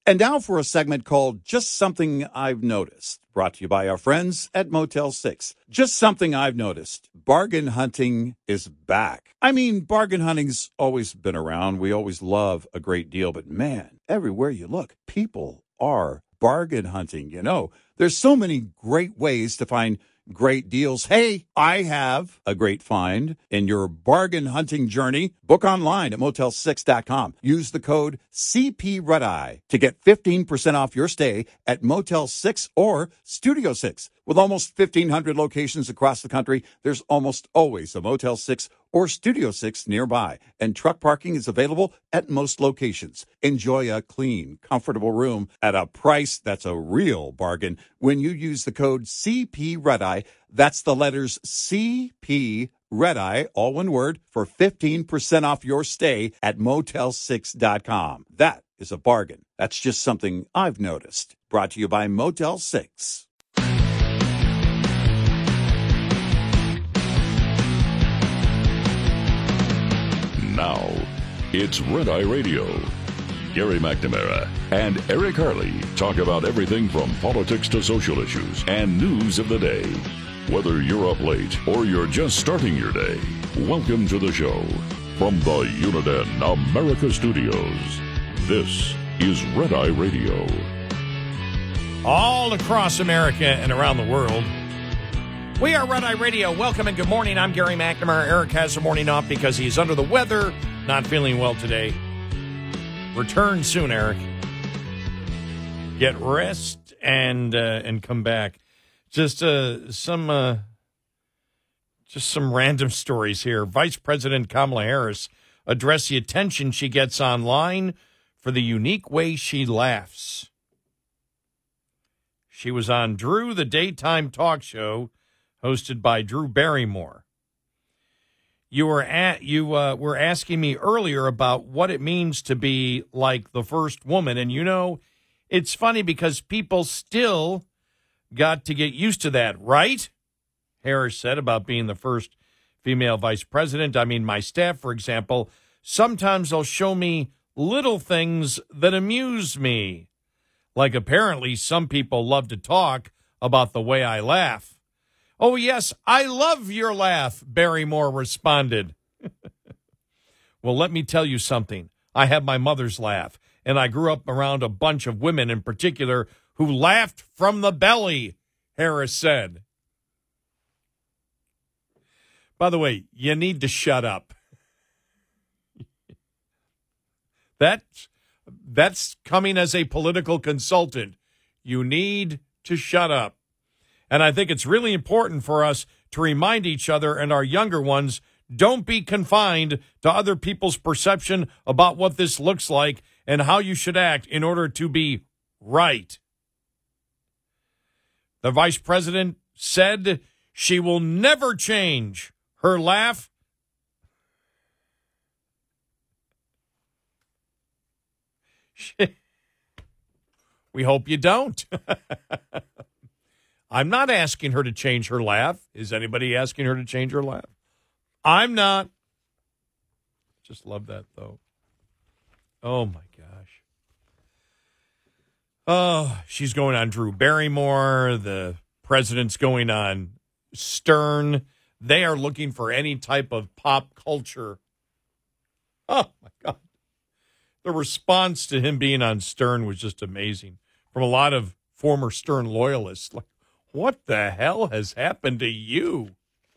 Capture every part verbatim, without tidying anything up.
And now for a segment called Just Something I've Noticed, brought to you by our friends at Motel six. Just something I've noticed. Bargain hunting is back. I mean, bargain hunting's always been around. We always love a great deal, but man, everywhere you look, people are bargain hunting. You know, there's so many great ways to find great deals. Hey, I have a great find in your bargain hunting journey. Book online at motel six dot com. Use the code C P Red Eye to get fifteen percent off your stay at Motel six or Studio six. With almost fifteen hundred locations across the country, there's almost always a Motel six or Studio six nearby, and truck parking is available at most locations. Enjoy a clean, comfortable room at a price that's a real bargain when you use the code C P Red Eye. That's the letters C P Red Eye, all one word, for fifteen percent off your stay at motel six dot com. That is a bargain. That's just something I've noticed. Brought to you by Motel six. Now, it's Red Eye Radio. Gary McNamara and Eric Harley talk about everything from politics to social issues and news of the day. Whether you're up late or you're just starting your day, welcome to the show. From the Uniden America Studios, this is Red Eye Radio. All across America and around the world, we are Red Eye Radio. Welcome and good morning. I'm Gary McNamara. Eric has the morning off because he's under the weather, not feeling well today. Return soon, Eric. Get rest and uh, and come back. Just uh, some uh, just some random stories here. Vice President Kamala Harris addressed the attention she gets online for the unique way she laughs. She was on Drew, the daytime talk show hosted by Drew Barrymore. You were at you uh, were asking me earlier about what it means to be like the first woman, and you know, it's funny because people still got to get used to that, right? Harris said about being the first female vice president. I mean, my staff, for example, sometimes they'll show me little things that amuse me. Like apparently some people love to talk about the way I laugh. Oh, yes, I love your laugh, Barrymore responded. Well, let me tell you something. I have my mother's laugh, and I grew up around a bunch of women in particular who laughed from the belly, Harris said. By the way, you need to shut up. That's, that's coming as a political consultant. You need to shut up. And I think it's really important for us to remind each other and our younger ones, don't be confined to other people's perception about what this looks like and how you should act in order to be right. The vice president said she will never change her laugh. We hope you don't. I'm not asking her to change her laugh. Is anybody asking her to change her laugh? I'm not. Just love that, though. Oh, my gosh. Oh, she's going on Drew Barrymore. The president's going on Stern. They are looking for any type of pop culture. Oh, my God. The response to him being on Stern was just amazing. From a lot of former Stern loyalists. Like, what the hell has happened to you?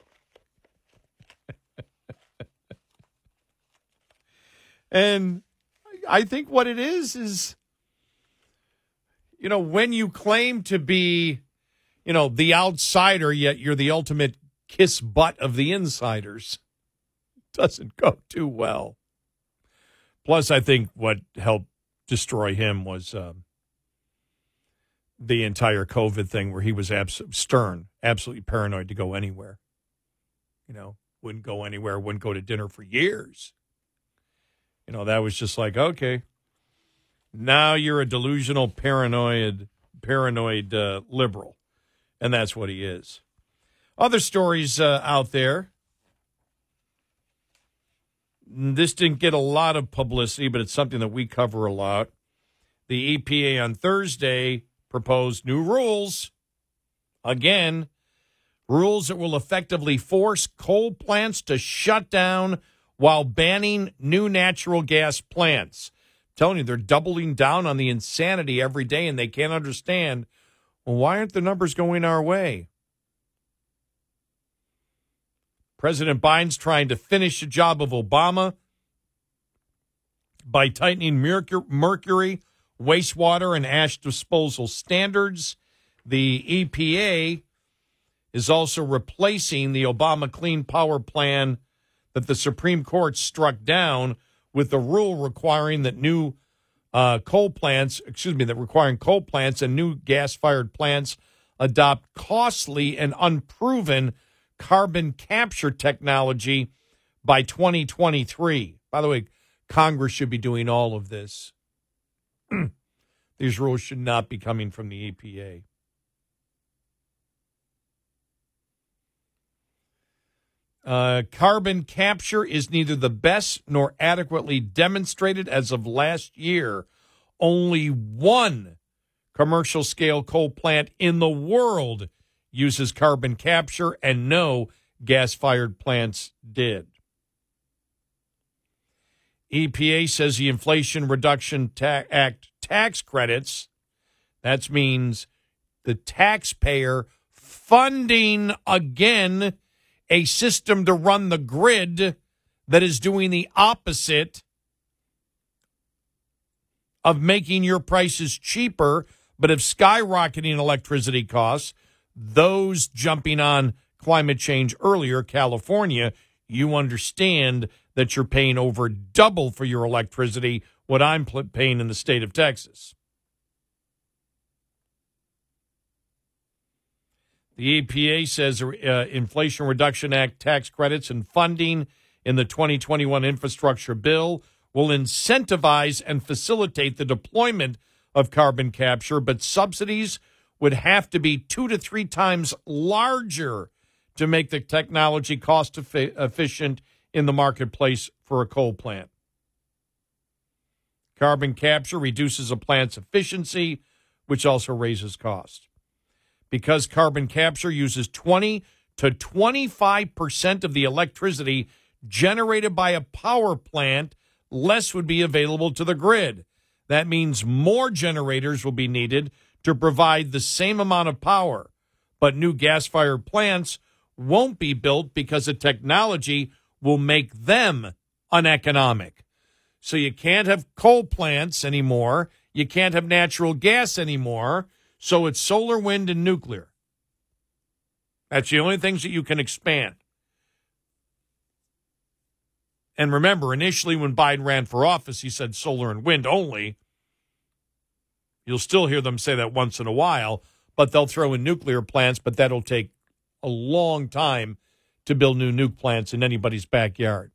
And I think what it is is, you know, when you claim to be, you know, the outsider, yet you're the ultimate kiss butt of the insiders, doesn't go too well. Plus, I think what helped destroy him was um, the entire COVID thing where he was abs- stern, absolutely paranoid to go anywhere. You know, wouldn't go anywhere, wouldn't go to dinner for years. You know, that was just like, okay, now you're a delusional, paranoid, paranoid uh, liberal. And that's what he is. Other stories uh, out there. This didn't get a lot of publicity, but it's something that we cover a lot. The E P A on Thursday proposed new rules. Again, rules that will effectively force coal plants to shut down while banning new natural gas plants. I'm telling you, they're doubling down on the insanity every day, and they can't understand, well, why aren't the numbers going our way? President Biden's trying to finish the job of Obama by tightening mercury, wastewater, and ash disposal standards. The E P A is also replacing the Obama Clean Power Plan that the Supreme Court struck down with the rule requiring that new uh, coal plants, excuse me, that requiring coal plants and new gas-fired plants adopt costly and unproven carbon capture technology by twenty twenty-three. By the way, Congress should be doing all of this. These rules should not be coming from the E P A. Uh, carbon capture is neither the best nor adequately demonstrated as of last year. Only one commercial-scale coal plant in the world uses carbon capture, and no gas-fired plants did. E P A says the Inflation Reduction Ta- Act tax credits, that means the taxpayer funding again a system to run the grid that is doing the opposite of making your prices cheaper, but of skyrocketing electricity costs. Those jumping on climate change earlier, California, you understand that you're paying over double for your electricity what I'm paying in the state of Texas. The E P A says uh, Inflation Reduction Act tax credits and funding in the twenty twenty-one infrastructure bill will incentivize and facilitate the deployment of carbon capture, but subsidies would have to be two to three times larger to make the technology cost efficient in the marketplace for a coal plant. Carbon capture reduces a plant's efficiency, which also raises cost. Because carbon capture uses twenty to twenty-five percent of the electricity generated by a power plant, less would be available to the grid. That means more generators will be needed to provide the same amount of power. But new gas-fired plants won't be built because the technology will make them uneconomic. So you can't have coal plants anymore. You can't have natural gas anymore. So it's solar, wind, and nuclear. That's the only things that you can expand. And remember, initially when Biden ran for office, he said solar and wind only. You'll still hear them say that once in a while, but they'll throw in nuclear plants, but that'll take a long time to build new nuke plants in anybody's backyard.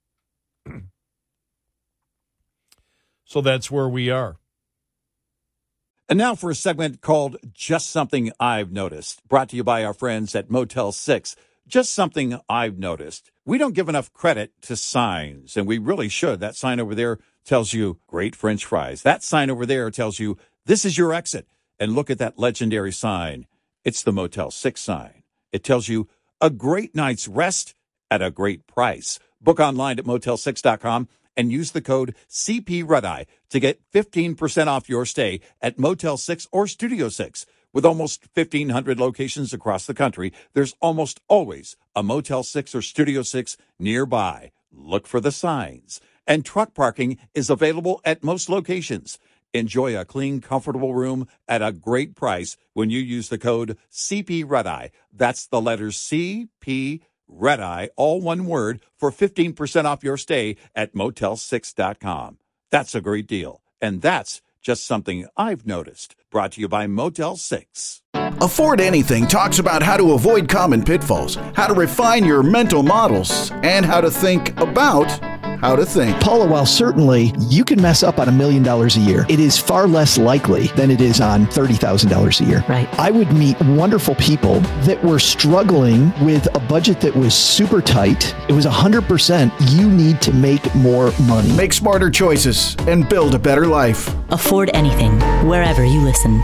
So that's where we are. And now for a segment called Just Something I've Noticed, brought to you by our friends at Motel six. Just something I've noticed. We don't give enough credit to signs, and we really should. That sign over there tells you great French fries. That sign over there tells you this is your exit. And look at that legendary sign. It's the Motel six sign. It tells you a great night's rest at a great price. Book online at motel six dot com and use the code C P Red Eye to get fifteen percent off your stay at Motel six or Studio six. With almost fifteen hundred locations across the country, there's almost always a Motel six or Studio six nearby. Look for the signs. And truck parking is available at most locations. Enjoy a clean, comfortable room at a great price when you use the code C P Red Eye. That's the letters C P Red Eye, all one word, for fifteen percent off your stay at motel six dot com. That's a great deal. And that's just something I've noticed. Brought to you by Motel six. Afford Anything talks about how to avoid common pitfalls, how to refine your mental models, and how to think about how to think. Paula, while certainly you can mess up on a million dollars a year, it is far less likely than it is on thirty thousand dollars a year. Right. I would meet wonderful people that were struggling with a budget that was super tight. It was one hundred percent you need to make more money. Make smarter choices and build a better life. Afford anything, wherever you listen.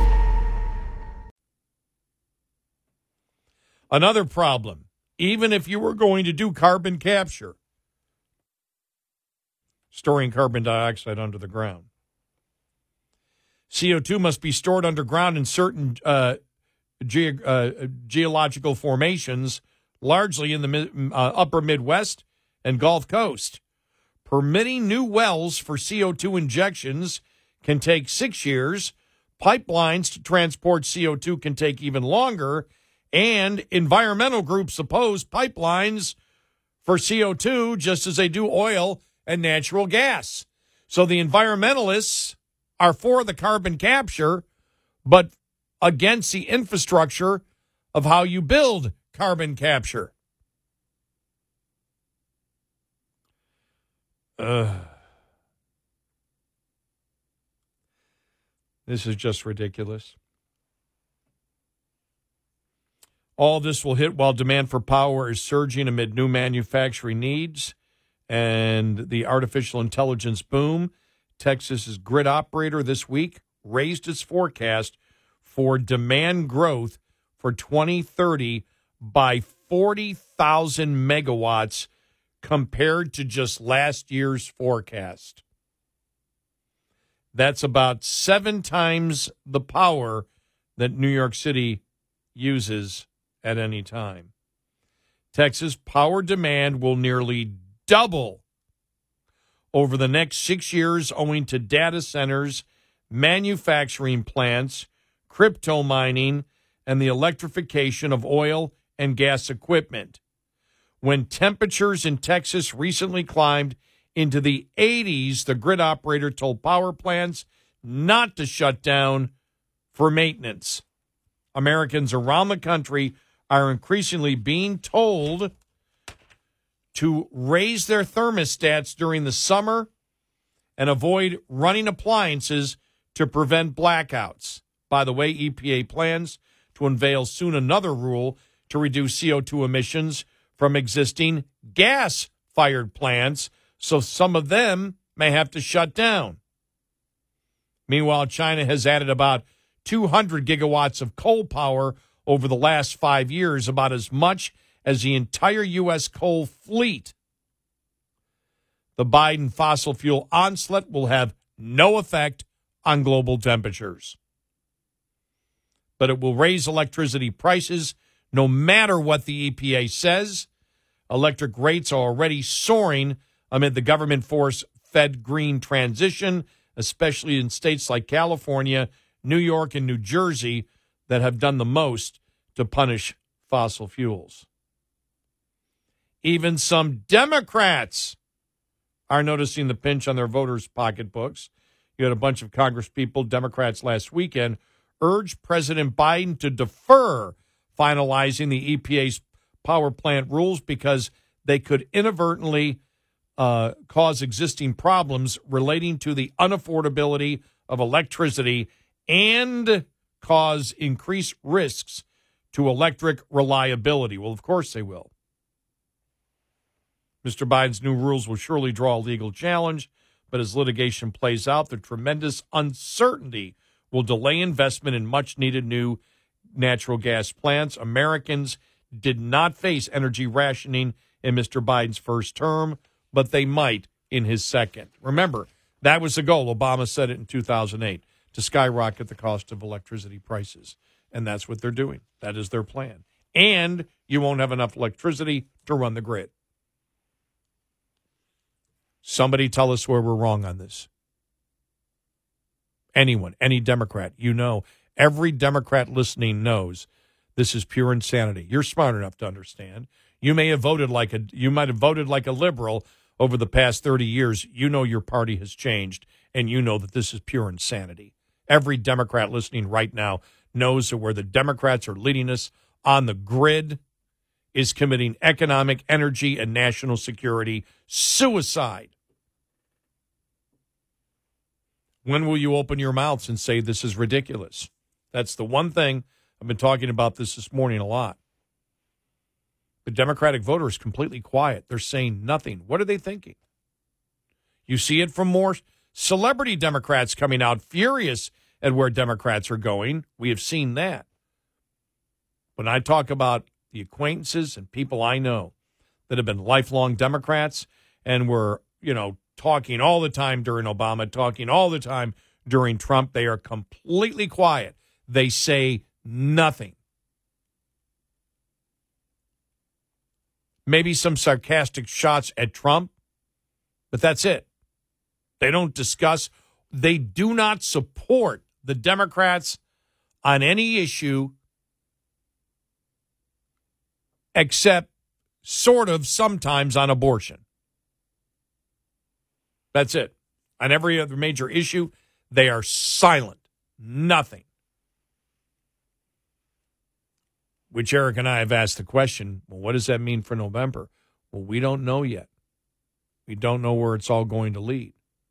Another problem, even if you were going to do carbon capture, storing carbon dioxide under the ground. C O two must be stored underground in certain uh, ge- uh, geological formations, largely in the mid- uh, upper Midwest and Gulf Coast. Permitting new wells for C O two injections can take six years. Pipelines to transport C O two can take even longer. And environmental groups oppose pipelines for C O two just as they do oil and natural gas. So the environmentalists are for the carbon capture, but against the infrastructure of how you build carbon capture. Uh, this is just ridiculous. All this will hit while demand for power is surging amid new manufacturing needs and the artificial intelligence boom. Texas's grid operator this week raised its forecast for demand growth for twenty thirty by forty thousand megawatts compared to just last year's forecast. That's about seven times the power that New York City uses at any time. Texas power demand will nearly double over the next six years owing to data centers, manufacturing plants, crypto mining, and the electrification of oil and gas equipment. When temperatures in Texas recently climbed into the eighties, the grid operator told power plants not to shut down for maintenance. Americans around the country are increasingly being told to raise their thermostats during the summer and avoid running appliances to prevent blackouts. By the way, E P A plans to unveil soon another rule to reduce C O two emissions from existing gas-fired plants, so some of them may have to shut down. Meanwhile, China has added about two hundred gigawatts of coal power over the last five years, about as much as the entire U S coal fleet. The Biden fossil fuel onslaught will have no effect on global temperatures. But it will raise electricity prices no matter what the E P A says. Electric rates are already soaring amid the government-forced Fed green transition, especially in states like California, New York, and New Jersey that have done the most to punish fossil fuels. Even some Democrats are noticing the pinch on their voters' pocketbooks. You had a bunch of Congresspeople, Democrats last weekend, urge President Biden to defer finalizing the E P A's power plant rules because they could inadvertently uh, cause existing problems relating to the unaffordability of electricity and cause increased risks to electric reliability. Well, of course they will. Mister Biden's new rules will surely draw a legal challenge, but as litigation plays out, the tremendous uncertainty will delay investment in much-needed new natural gas plants. Americans did not face energy rationing in Mister Biden's first term, but they might in his second. Remember, that was the goal. Obama said it in two thousand eight, to skyrocket the cost of electricity prices. And that's what they're doing. That is their plan. And you won't have enough electricity to run the grid. Somebody tell us where we're wrong on this. Anyone, any Democrat, you know, every Democrat listening knows this is pure insanity. You're smart enough to understand. You may have voted like a you might have voted like a liberal over the past thirty years. You know your party has changed, and you know that this is pure insanity. Every Democrat listening right now knows that where the Democrats are leading us on the grid is committing economic, energy, and national security suicide. When will you open your mouths and say this is ridiculous? That's the one thing. I've been talking about this this morning a lot. The Democratic voter is completely quiet. They're saying nothing. What are they thinking? You see it from more celebrity Democrats coming out furious at where Democrats are going. We have seen that. When I talk about the acquaintances and people I know that have been lifelong Democrats and were, you know, talking all the time during Obama, talking all the time during Trump, they are completely quiet. They say nothing. Maybe some sarcastic shots at Trump, but that's it. They don't discuss. They do not support the Democrats on any issue except sort of sometimes on abortion. That's it. On every other major issue, they are silent. Nothing. Which Eric and I have asked the question, well, what does that mean for November? Well, we don't know yet. We don't know where it's all going to lead.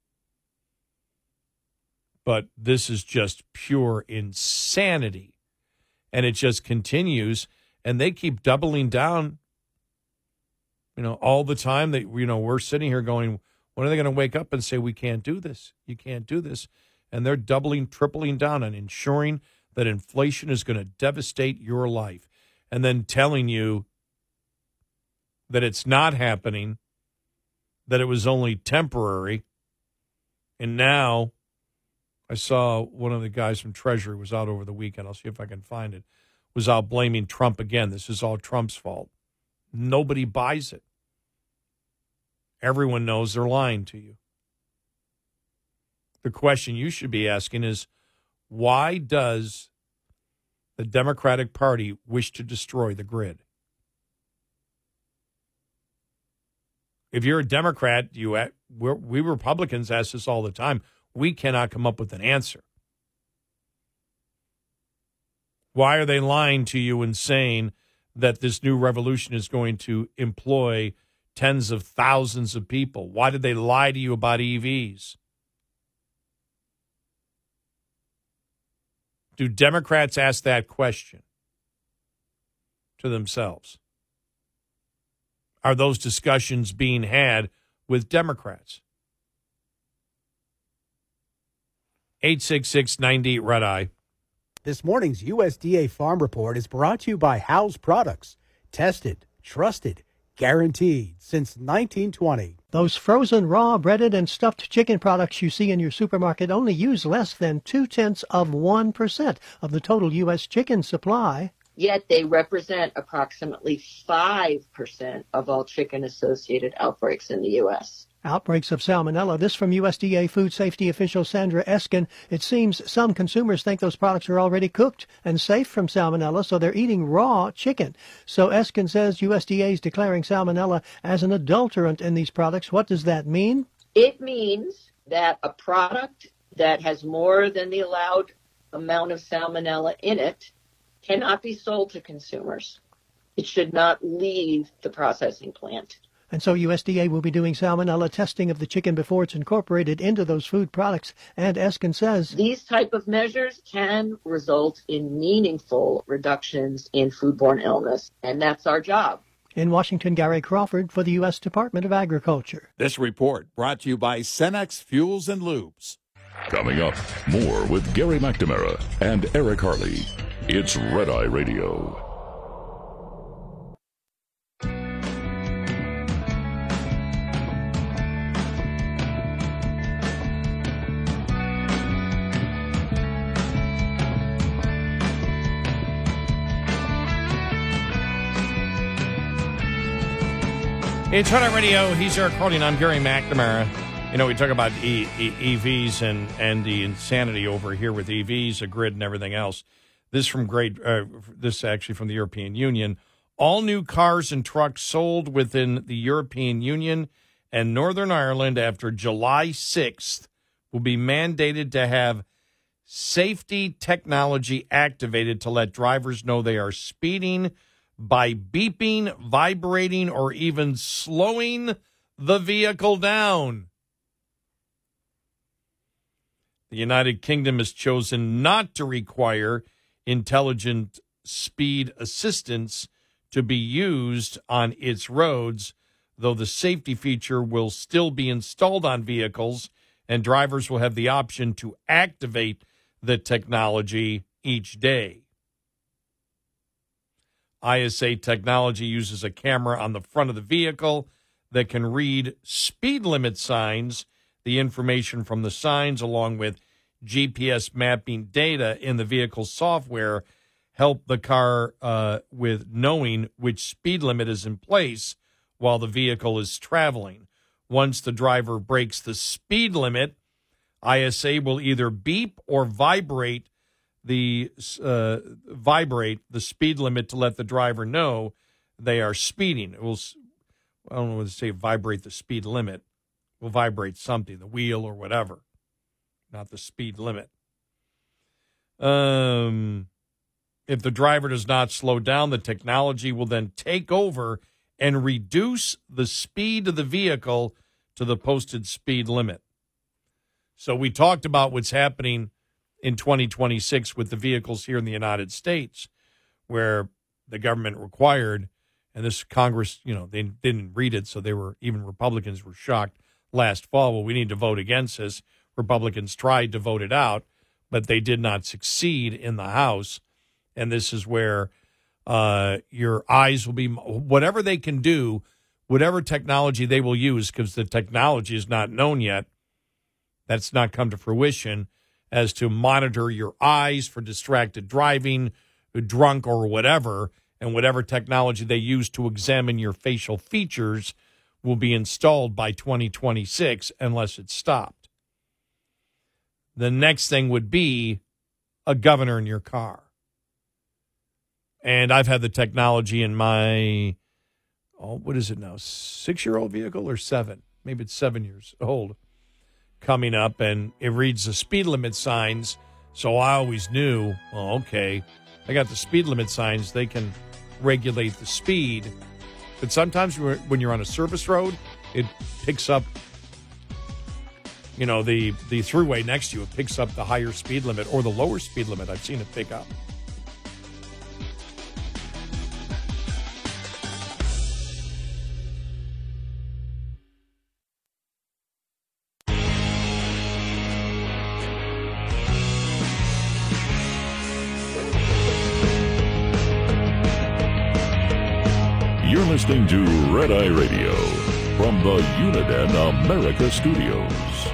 But this is just pure insanity. And it just continues. And they keep doubling down, you know, all the time. That, you know, we're sitting here going, when are they going to wake up and say, we can't do this? You can't do this. And they're doubling, tripling down on ensuring that inflation is going to devastate your life. And then telling you that it's not happening, that it was only temporary. And now I saw one of the guys from Treasury was out over the weekend. I'll see if I can find it. Was out blaming Trump again. This is all Trump's fault. Nobody buys it. Everyone knows they're lying to you. The question you should be asking is, why does the Democratic Party wish to destroy the grid? If you're a Democrat, you we're, we Republicans ask this all the time. We cannot come up with an answer. Why are they lying to you and saying that this new revolution is going to employ tens of thousands of people? Why did they lie to you about E Vs? Do Democrats ask that question to themselves? Are those discussions being had with Democrats? eight six six, nine eight, Red Eye. This morning's U S D A Farm Report is brought to you by House Products. Tested, trusted, guaranteed since nineteen twenty. Those frozen, raw, breaded, and stuffed chicken products you see in your supermarket only use less than two-tenths of one percent of the total U S chicken supply. Yet they represent approximately five percent of all chicken-associated outbreaks in the U S Outbreaks of salmonella. This from U S D A food safety official Sandra Eskin. It seems some consumers think those products are already cooked and safe from salmonella, so they're eating raw chicken. So Eskin says U S D A is declaring salmonella as an adulterant in these products. What does that mean? It means that a product that has more than the allowed amount of salmonella in it cannot be sold to consumers. It should not leave the processing plant. And so U S D A will be doing salmonella testing of the chicken before it's incorporated into those food products. And Eskin says these type of measures can result in meaningful reductions in foodborne illness, and that's our job. In Washington, Gary Crawford for the U S Department of Agriculture. This report brought to you by Cenex Fuels and Lubes. Coming up, more with Gary McNamara and Eric Harley. It's Red Eye Radio. It's Red Eye Radio. He's Eric Harley, and I'm Gary McNamara. You know, we talk about e- e- E Vs and, and the insanity over here with E Vs, a grid, and everything else. This from great. Uh, this actually from the European Union. All new cars and trucks sold within the European Union and Northern Ireland after July sixth will be mandated to have safety technology activated to let drivers know they are speeding by beeping, vibrating, or even slowing the vehicle down. The United Kingdom has chosen not to require intelligent speed assistance to be used on its roads, though the safety feature will still be installed on vehicles, and drivers will have the option to activate the technology each day. I S A technology uses a camera on the front of the vehicle that can read speed limit signs. The information from the signs, along with G P S mapping data in the vehicle's software, help the car uh, with knowing which speed limit is in place while the vehicle is traveling. Once the driver breaks the speed limit, I S A will either beep or vibrate the uh, vibrate the speed limit to let the driver know they are speeding. It will, I don't know what to say, vibrate the speed limit. Will vibrate something, the wheel or whatever, not the speed limit. Um, if the driver does not slow down, the technology will then take over and reduce the speed of the vehicle to the posted speed limit. So we talked about what's happening in twenty twenty-six with the vehicles here in the United States, where the government required, and this Congress, you know, they didn't read it, so they were, even Republicans were shocked last fall. Well, we need to vote against this. Republicans tried to vote it out, but they did not succeed in the House. And this is where uh, your eyes will be, whatever they can do, whatever technology they will use, because the technology is not known yet. That's not come to fruition, as to monitor your eyes for distracted driving, drunk or whatever, and whatever technology they use to examine your facial features will be installed by twenty twenty-six unless it's stopped. The next thing would be a governor in your car. And I've had the technology in my, oh, what is it now, six-year-old vehicle or seven? Maybe it's seven years old coming up, and it reads the speed limit signs. So I always knew, well, okay, I got the speed limit signs. They can regulate the speed. But sometimes when you're on a service road, it picks up, you know, the, the thruway next to you. It picks up the higher speed limit or the lower speed limit. I've seen it pick up. You're listening to Red Eye Radio from the Uniden America Studios.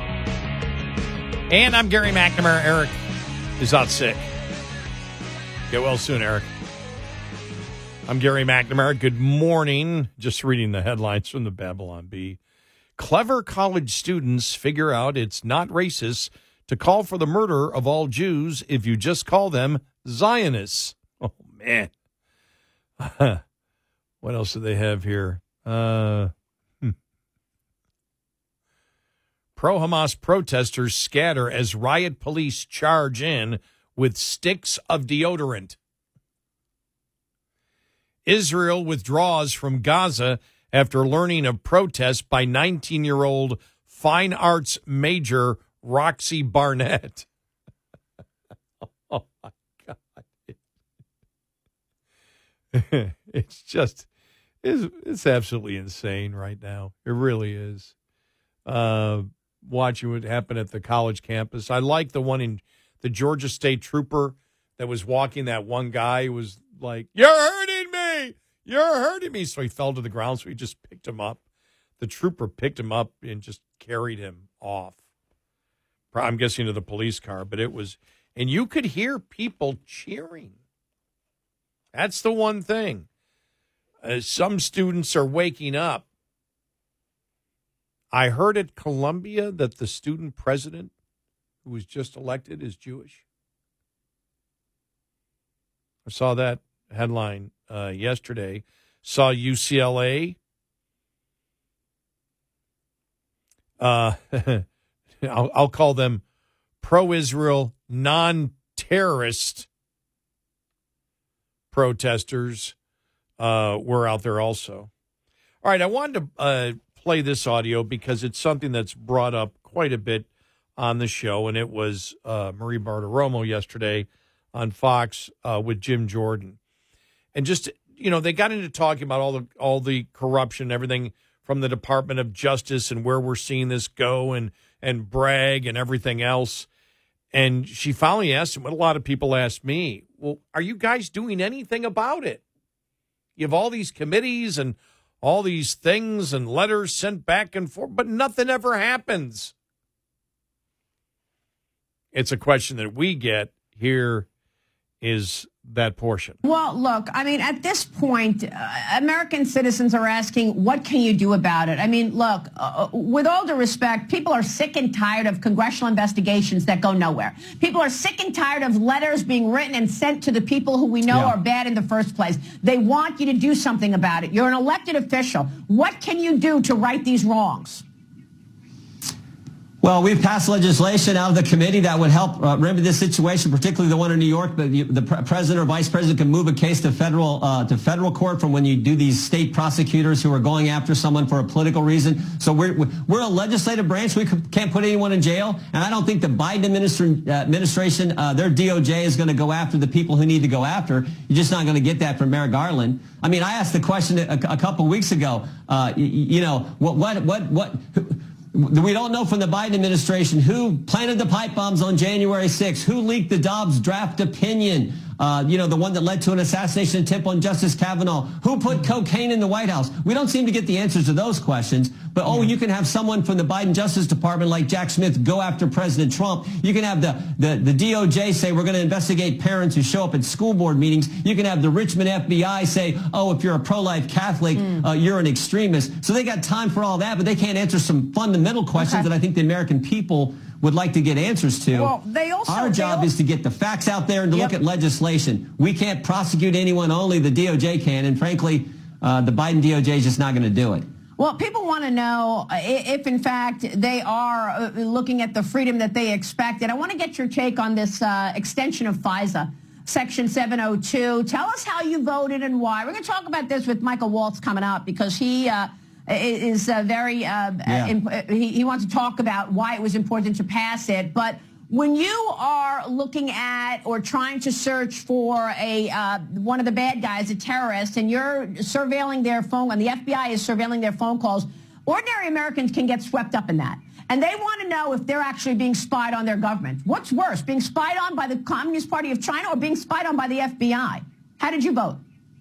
And I'm Gary McNamara. Eric is out sick. Get well soon, Eric. I'm Gary McNamara. Good morning. Just reading the headlines from the Babylon Bee. Clever college students figure out it's not racist to call for the murder of all Jews if you just call them Zionists. Oh, man. What else do they have here? Uh, hmm. Pro-Hamas protesters scatter as riot police charge in with sticks of deodorant. Israel withdraws from Gaza after learning of protests by nineteen-year-old fine arts major Roxy Barnett. Oh, my God. It's just... It's, it's absolutely insane right now. It really is. Uh, watching what happened at the college campus. I like the one in the Georgia State Trooper that was walking that one guy who was like, "You're hurting me! You're hurting me!" So he fell to the ground, so he just picked him up. The trooper picked him up and just carried him off. I'm guessing to the police car, but it was, and you could hear people cheering. That's the one thing. Uh, some students are waking up. I heard at Columbia that the student president who was just elected is Jewish. I saw that headline uh, yesterday. Saw U C L A. Uh, I'll, I'll call them pro-Israel, non-terrorist protesters. Uh, we're out there also. All right, I wanted to uh, play this audio because it's something that's brought up quite a bit on the show, and it was uh, Marie Bartiromo yesterday on Fox uh, with Jim Jordan. And just, you know, they got into talking about all the all the corruption, everything from the Department of Justice and where we're seeing this go, and and Bragg and everything else. And she finally asked him what a lot of people ask me, well, are you guys doing anything about it? You have all these committees and all these things and letters sent back and forth, but nothing ever happens. It's a question that we get. Here is that portion. Well, look, I mean, at this point, uh, American citizens are asking, what can you do about it? I mean, look, uh, with all due respect, people are sick and tired of congressional investigations that go nowhere. People are sick and tired of letters being written and sent to the people who we know yeah. are bad in the first place. They want you to do something about it. You're an elected official. What can you do to right these wrongs? Well, we've passed legislation out of the committee that would help uh, remedy this situation, particularly the one in New York. But the, the pre- president or vice president can move a case to federal uh, to federal court from when you do these state prosecutors who are going after someone for a political reason. So we're we're a legislative branch. We can't put anyone in jail. And I don't think the Biden administra- uh, administration, uh, their D O J is going to go after the people who need to go after. You're just not going to get that from Merrick Garland. I mean, I asked the question a, a couple weeks ago. Uh, you, you know, what what what what. Who, We don't know from the Biden administration who planted the pipe bombs on January sixth, who leaked the Dobbs draft opinion, uh, you know, the one that led to an assassination attempt on Justice Kavanaugh, who put cocaine in the White House. We don't seem to get the answers to those questions. But, oh, you can have someone from the Biden Justice Department like Jack Smith go after President Trump. You can have the, the, the D O J say we're going to investigate parents who show up at school board meetings. You can have the Richmond F B I say, oh, if you're a pro-life Catholic, mm. uh, you're an extremist. So they got time for all that, but they can't answer some fundamental questions okay. that I think the American people would like to get answers to. Well, they also, Our job also, is to get the facts out there and to yep. look at legislation. We can't prosecute anyone, only the D O J can. And frankly, uh, the Biden D O J is just not going to do it. Well, people want to know if, in fact, they are looking at the freedom that they expect. And I want to get your take on this uh, extension of FISA, Section seven oh two. Tell us how you voted and why. We're going to talk about this with Michael Waltz coming up because he uh, is uh, very, uh, yeah. imp- he, he wants to talk about why it was important to pass it. But when you are looking at or trying to search for a uh, one of the bad guys, a terrorist, and you're surveilling their phone, and the F B I is surveilling their phone calls, ordinary Americans can get swept up in that. And they want to know if they're actually being spied on their government. What's worse, being spied on by the Communist Party of China or being spied on by the F B I? How did you vote?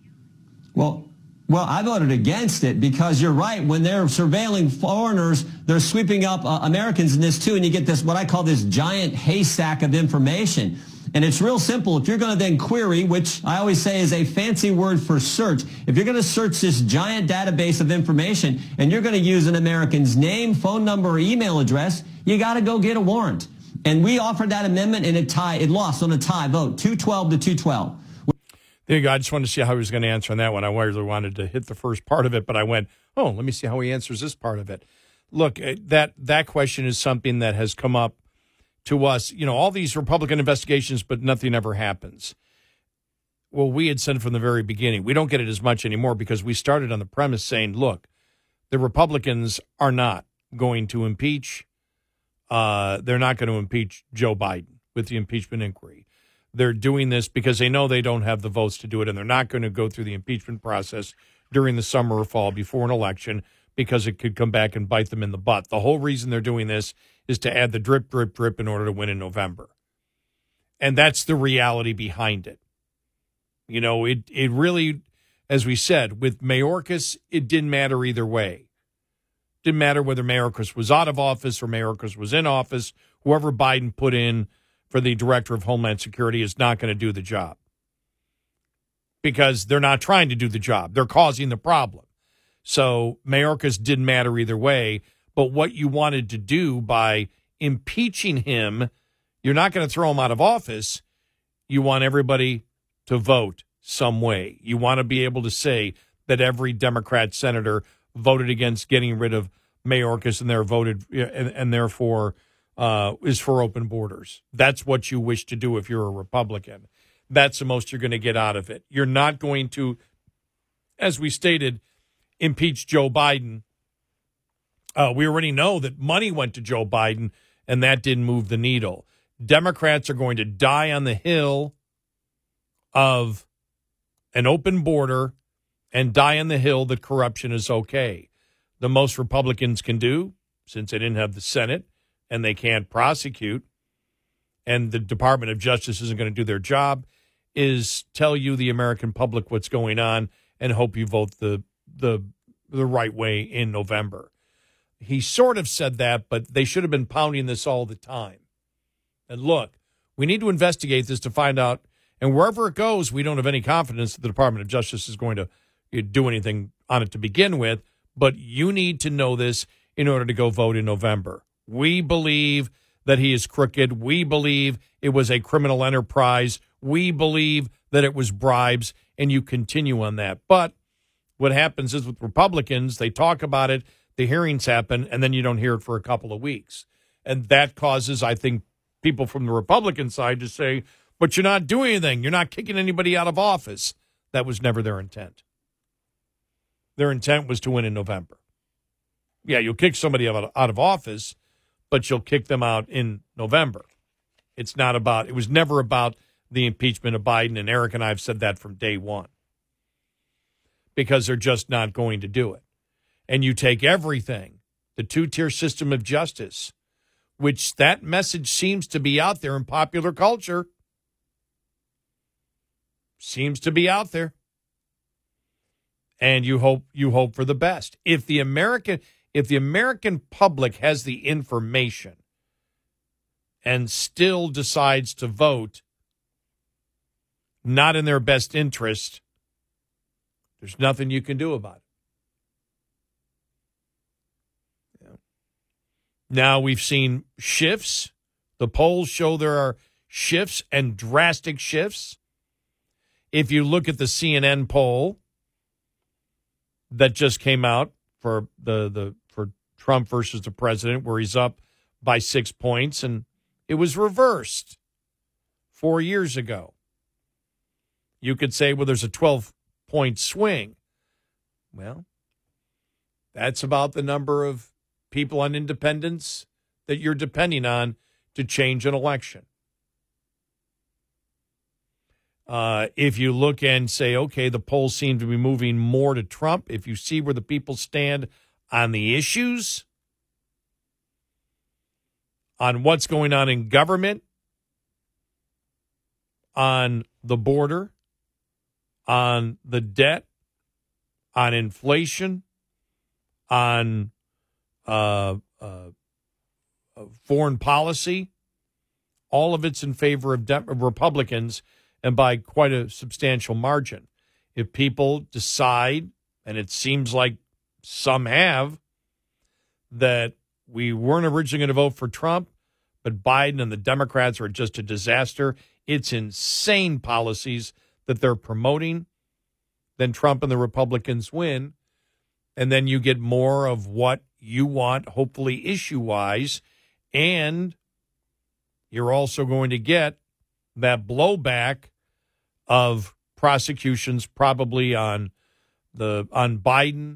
Well, Well, I voted against it because you're right. When they're surveilling foreigners, they're sweeping up uh, Americans in this too. And you get this, what I call this giant haystack of information. And it's real simple. If you're going to then query, which I always say is a fancy word for search, if you're going to search this giant database of information and you're going to use an American's name, phone number, or email address, you got to go get a warrant. And we offered that amendment and it tie, it lost on a tie vote, two twelve to two twelve. There you go. I just wanted to see how he was going to answer on that one. I really wanted to hit the first part of it, but I went, oh, let me see how he answers this part of it. Look, that that question is something that has come up to us. You know, all these Republican investigations, but nothing ever happens. Well, we had said from the very beginning, we don't get it as much anymore because we started on the premise saying, look, the Republicans are not going to impeach. Uh, they're not going to impeach Joe Biden with the impeachment inquiry. They're doing this because they know they don't have the votes to do it, and they're not going to go through the impeachment process during the summer or fall before an election because it could come back and bite them in the butt. The whole reason they're doing this is to add the drip, drip, drip in order to win in November. And that's the reality behind it. You know, it, it really, as we said, with Mayorkas, it didn't matter either way. Didn't matter whether Mayorkas was out of office or Mayorkas was in office. Whoever Biden put in for the director of Homeland Security is not going to do the job because they're not trying to do the job. They're causing the problem. So Mayorkas didn't matter either way. But what you wanted to do by impeaching him, you're not going to throw him out of office. You want everybody to vote some way. You want to be able to say that every Democrat senator voted against getting rid of Mayorkas and they're voted and, and therefore Uh, is for open borders. That's what you wish to do if you're a Republican. That's the most you're going to get out of it. You're not going to, as we stated, impeach Joe Biden. Uh, we already know that money went to Joe Biden and that didn't move the needle. Democrats are going to die on the hill of an open border and die on the hill that corruption is okay. The most Republicans can do, since they didn't have the Senate and they can't prosecute, and the Department of Justice isn't going to do their job, is tell you, the American public, what's going on and hope you vote the the the right way in November. He sort of said that, but they should have been pounding this all the time. And look, we need to investigate this to find out, and wherever it goes, we don't have any confidence that the Department of Justice is going to do anything on it to begin with, but you need to know this in order to go vote in November. We believe that he is crooked. We believe it was a criminal enterprise. We believe that it was bribes, and you continue on that. But what happens is with Republicans, they talk about it, the hearings happen, and then you don't hear it for a couple of weeks. And that causes, I think, people from the Republican side to say, but you're not doing anything. You're not kicking anybody out of office. That was never their intent. Their intent was to win in November. Yeah, you'll kick somebody out out of office, but you'll kick them out in November. It's not about, it was never about the impeachment of Biden, and Eric and I have said that from day one. Because they're just not going to do it. And you take everything, the two-tier system of justice, which that message seems to be out there in popular culture. Seems to be out there. And you hope you hope for the best. If the American if the American public has the information and still decides to vote not in their best interest, there's nothing you can do about it. Yeah. Now we've seen shifts. The polls show there are shifts and drastic shifts. If you look at the C N N poll that just came out for the, the for Trump versus the president, where he's up by six points, and it was reversed four years ago. You could say, well, there's a twelve-point swing. Well, that's about the number of people on independents that you're depending on to change an election. Uh, if you look and say, okay, the polls seem to be moving more to Trump, if you see where the people stand on the issues, on what's going on in government, on the border, on the debt, on inflation, on uh, uh, foreign policy, all of it's in favor of, de- of Republicans, and by quite a substantial margin. If people decide, and it seems like some have, that we weren't originally going to vote for Trump, but Biden and the Democrats are just a disaster, it's insane policies that they're promoting, then Trump and the Republicans win, and then you get more of what you want, hopefully issue-wise, and you're also going to get that blowback of prosecutions probably on the on Biden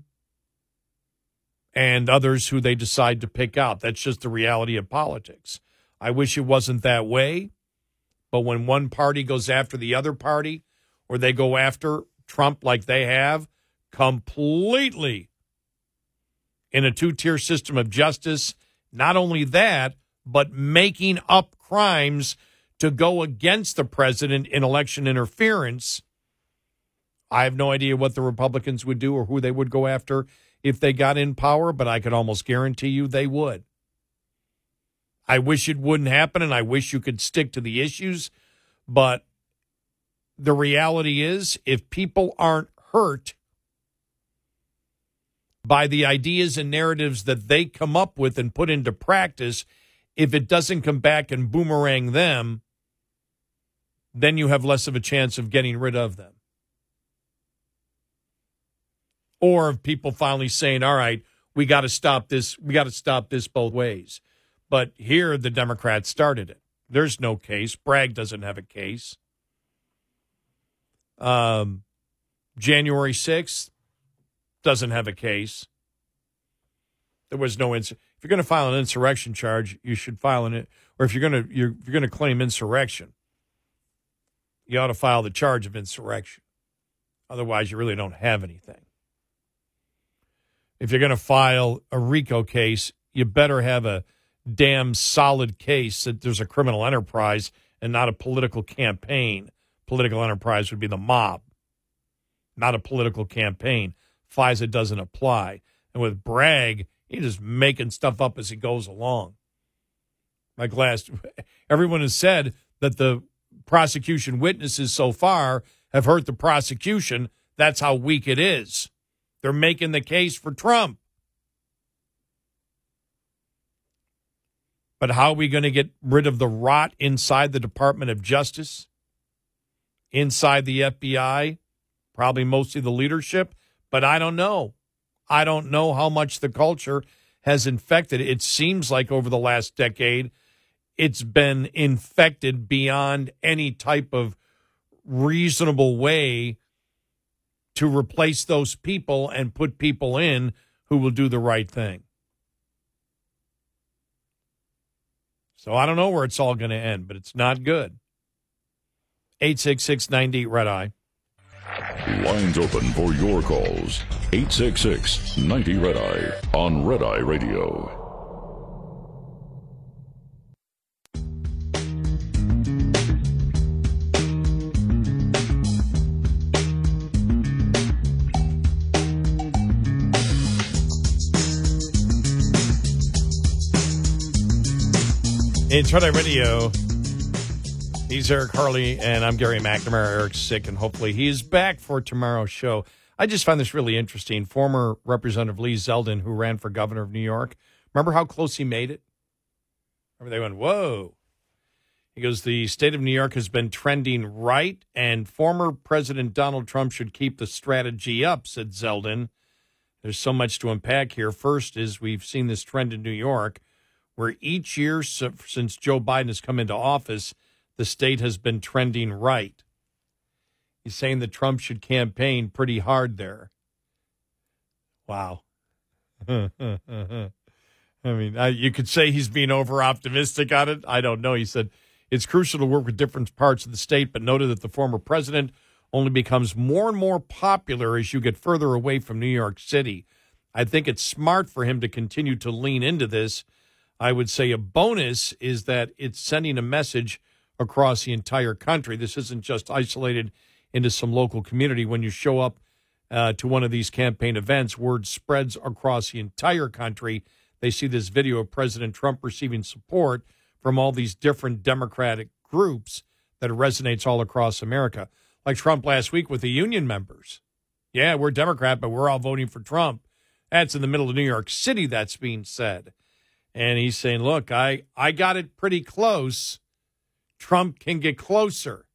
and others who they decide to pick out. That's just the reality of politics. I wish it wasn't that way, but when one party goes after the other party, or they go after Trump like they have, completely in a two-tier system of justice, not only that, but making up crimes to go against the president in election interference, I have no idea what the Republicans would do or who they would go after if they got in power, but I could almost guarantee you they would. I wish it wouldn't happen, and I wish you could stick to the issues, but the reality is, if people aren't hurt by the ideas and narratives that they come up with and put into practice, if it doesn't come back and boomerang them, then you have less of a chance of getting rid of them. Or of people finally saying, all right, we got to stop this. We got to stop this both ways. But here the Democrats started it. There's no case. Bragg doesn't have a case. Um, January sixth doesn't have a case. There was no incident. If If you're going to file an insurrection charge, you should file an, or if you're going to, you're, if you're going to claim insurrection, you ought to file the charge of insurrection. Otherwise, you really don't have anything. If you're going to file a RICO case, you better have a damn solid case that there's a criminal enterprise and not a political campaign. Political enterprise would be the mob, not a political campaign. FISA doesn't apply. And with Bragg, he's just making stuff up as he goes along. Like last, everyone has said that the prosecution witnesses so far have hurt the prosecution. That's how weak it is. They're making the case for Trump. But how are we going to get rid of the rot inside the Department of Justice, inside the F B I, probably mostly the leadership? But I don't know. I don't know how much the culture has infected. It seems like over the last decade, it's been infected beyond any type of reasonable way to replace those people and put people in who will do the right thing. So I don't know where it's all going to end, but it's not good. eight six six, nine eight, red eye. Lines open for your calls. eight six six, nine zero, red eye on Red Eye Radio. It's Red Eye Radio. He's Eric Harley, and I'm Gary McNamara. Eric's sick, and hopefully he's back for tomorrow's show. I just found this really interesting. Former Representative Lee Zeldin, who ran for governor of New York, remember how close he made it? Remember they went, whoa. He goes, the state of New York has been trending right, and former President Donald Trump should keep the strategy up, said Zeldin. There's so much to unpack here. First is we've seen this trend in New York, where each year since Joe Biden has come into office, the state has been trending right. He's saying that Trump should campaign pretty hard there. Wow. I mean, I, you could say he's being over-optimistic on it. I don't know. He said, it's crucial to work with different parts of the state, but noted that the former president only becomes more and more popular as you get further away from New York City. I think it's smart for him to continue to lean into this. I would say a bonus is that it's sending a message across the entire country. This isn't just isolated into some local community. When you show up uh, to one of these campaign events, word spreads across the entire country. They see this video of President Trump receiving support from all these different Democratic groups that resonates all across America. Like Trump last week with the union members. Yeah, we're Democrat, but we're all voting for Trump. That's in the middle of New York City, that's being said. And he's saying, look, I, I got it pretty close. Trump can get closer.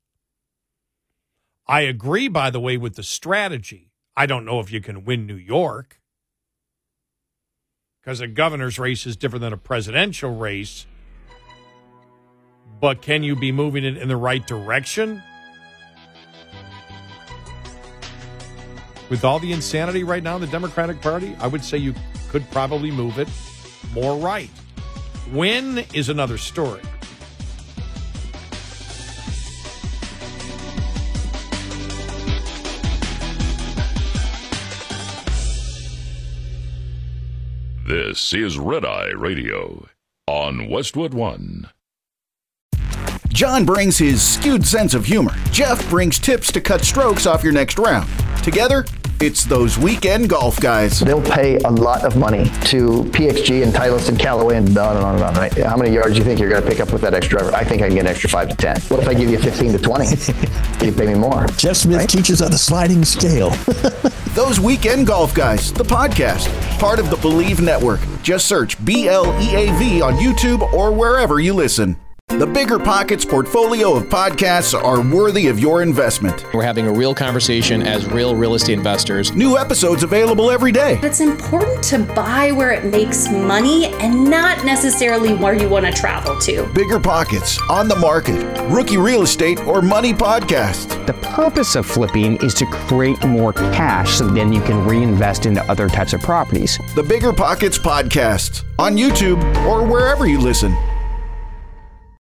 I agree, by the way, with the strategy. I don't know if you can win New York because a governor's race is different than a presidential race. But can you be moving it in the right direction? With all the insanity right now in the Democratic Party, I would say you could probably move it more right. Win is another story. This is Red Eye Radio on Westwood One. John brings his skewed sense of humor. Jeff brings tips to cut strokes off your next round. Together, it's those weekend golf guys. They'll pay a lot of money to P X G and Titleist and Callaway and on and on and on, right? How many yards do you think you're going to pick up with that extra driver? I think I can get an extra five to ten. What if I give you fifteen to twenty? You pay me more. Jeff Smith right? teaches on a sliding scale. Those Weekend Golf Guys, the podcast, part of the Believe Network. Just search B L E A V on YouTube or wherever you listen. The Bigger Pockets portfolio of podcasts are worthy of your investment. We're having a real conversation as real real estate investors. New episodes available every day. It's important to buy where it makes money and not necessarily where you want to travel to. Bigger Pockets, On the Market, Rookie Real Estate, or Money Podcast. The purpose of flipping is to create more cash so then you can reinvest into other types of properties. The Bigger Pockets Podcast on YouTube or wherever you listen.